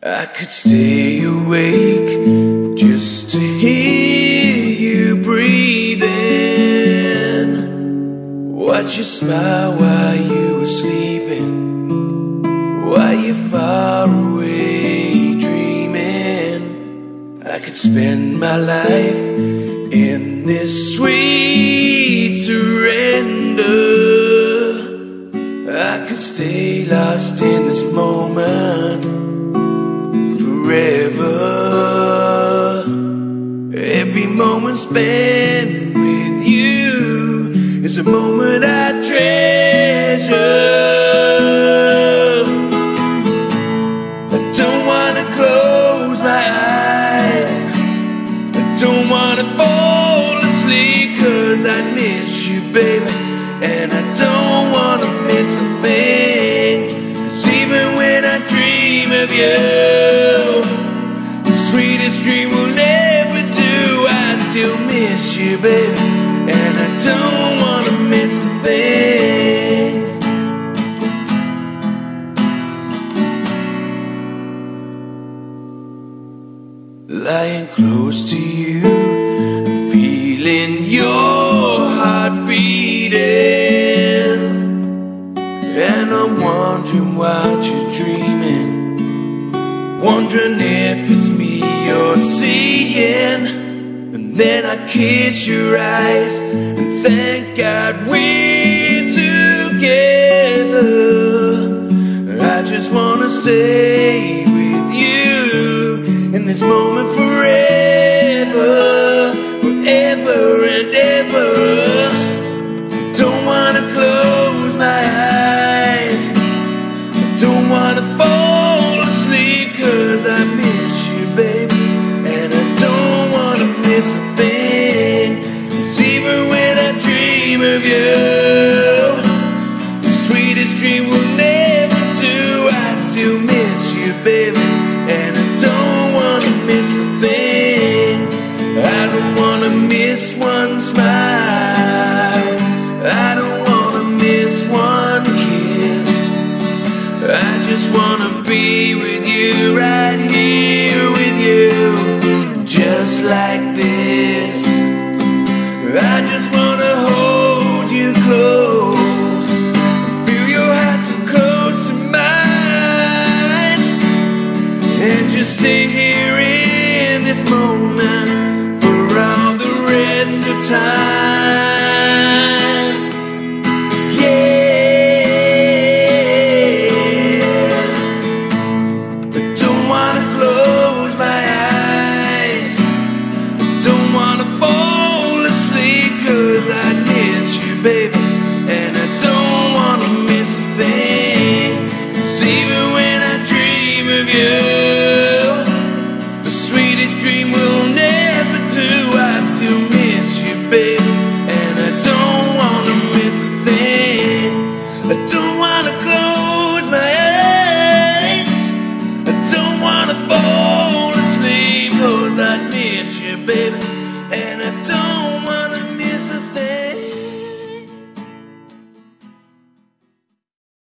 I could stay awake just to hear you breathing, watch you smile while you were sleeping, while you're far away dreaming. I could spend my life in this sweet surrender. I could stay lost in this moment forever. Every moment spent with you is a moment I treasure. I don't wanna close my eyes, I don't wanna fall asleep, 'cause I miss you, baby, and I don't wanna miss a thing. 'Cause even when I dream of you, the sweetest dream will never do. I still miss you, baby, and I don't wanna miss a thing. Lying close to you, feeling your heart beating, and I'm wondering what you're dreaming, wondering if it's me you're seeing. And then I kiss your eyes and thank God we're together. I just wanna stay with you in this moment forever, forever and ever. Don't wanna close my eyes, don't wanna fall asleep, 'cause I miss you, baby, and I don't wanna miss a thing. 'Cause even when I dream of you, the sweetest dream will never do. I still miss you, baby, and I don't wanna miss a thing. I don't wanna miss one smile, I don't wanna miss one kiss. I just wanna be with you, right here with you, just like this. I just wanna hold you close, feel your heart so close to mine, and just stay here in this moment for all the rest of time. Yeah, I don't wanna close my eyes, I don't wanna fall asleep, 'cause I miss you, baby, and I don't wanna miss a thing. 'Cause even when I dream of you, the sweetest dream will never do. I still miss you, baby, and I don't wanna miss a thing. I don't wanna close my eyes, I don't wanna fall asleep, 'cause I miss you, baby, and I